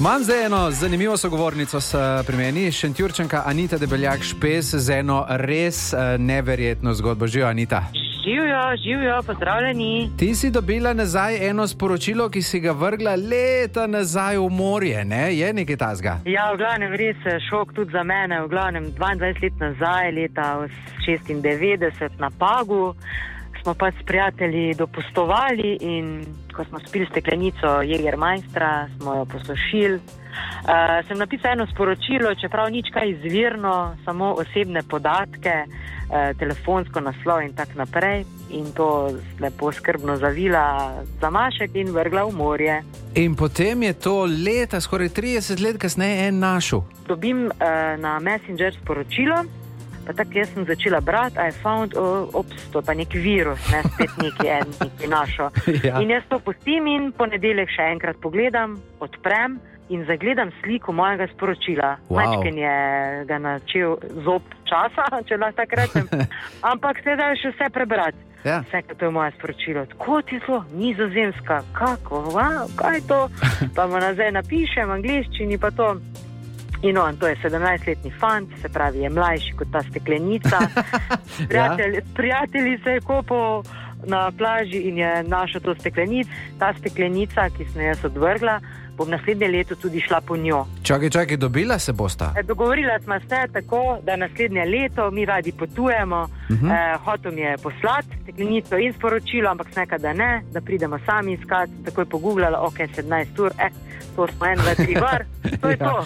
Imam zdaj eno zanimivo sogovornico pri meni, Šentjurčanka Anita Debeljak Špes z eno res neverjetno zgodbo. Živijo, Anita. Živijo, pozdravljeni. Ti si dobila nazaj eno sporočilo, ki si ga vrgla leta nazaj v morje, ne? Je nekaj tazga? Ja, v glavnem res šok tudi za mene. V glavnem 22 let nazaj, leta 96 na Pagu, smo pa s prijatelji dopustovali in ko smo spili steklenico Jägermeistera, smo jo posušili. Sem napisala eno sporočilo, čeprav nič kaj izvirno, samo osebne podatke, telefonsko naslov in tak naprej. In to lepo skrbno zavila zamašek in vrgla v morje. In potem je to leta, skoraj 30 let kasneje en našel. Dobim na Messenger sporočilo, pa tako jaz sem začela brati, I found, to pa nek virus, ne, spet neki našo. Ja. In jaz to pustim in ponedeljek še enkrat pogledam, odprem in zagledam sliko mojega sporočila. Wow. Majčken je ga načel zob časa, če lahko tako rečem, ampak sedaj še vse prebrati. Ja. Vse, kaj to je moje sporočilo. Tako ti zelo, Nizozemska, kako, kaj je to? Pa mu nazaj napišem, angliščini pa to. In on, to je 17-letni fant, se pravi, je mlajši kot ta steklenica. Prijatelji se je kopal na plaži in je našel to steklenico. Ta steklenica, ki sem jaz odvrgla, bom naslednje leto tudi šla po njo. Čakaj, dobila se bosta? Dogovorila smo se tako, da naslednje leto mi radi potujemo. Hotel mi je poslati steklenico in sporočilo, ampak sem rekla, da ne, da pridemo sami iskati. Takoj pogooglala, ok, 17 ur, to smo 1, 2, 3 var, to je to.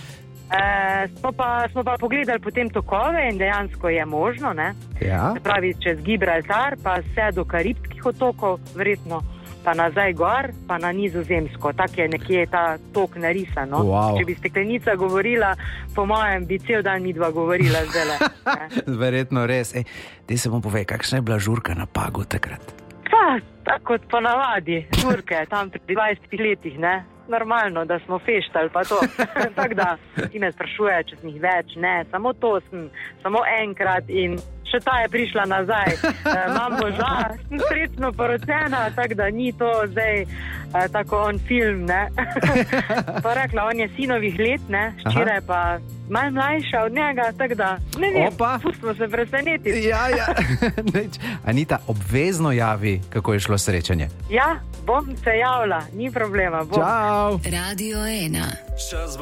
Smo pa pogledali potem tokove in dejansko je možno, ne? Ja. Se pravi, čez Gibraltar, pa vse do Karibskih otokov, verjetno, pa nazaj gor, pa na Nizozemsko. Tak je nekje ta tok narisan, no? Wow. Če bi steklenica govorila, po mojem bi cel dan midva govorila zdajle. Verjetno res. Daj se bom povej, kakšna je bila žurka na Pagu takrat? Tako kot ponavadi, žurke, tam pri 20 letih, ne? Normalno, da smo feštali, pa to. Tako da, ti me sprašuje, če sem jih več, ne, samo to sem, samo enkrat in še ta je prišla nazaj. Imam moža, sem srečno poročena, tako da ni to zdaj tako on film, ne. Pa rekla, on je sinovih let, ne, ščira je pa malo mlajša od njega, tako da, ne vem, pustimo se presenetiti. Ja. Anita, obvezno javi, kako je šlo srečanje. Ja, bom se javila, ni problema. Čau! Radio 1.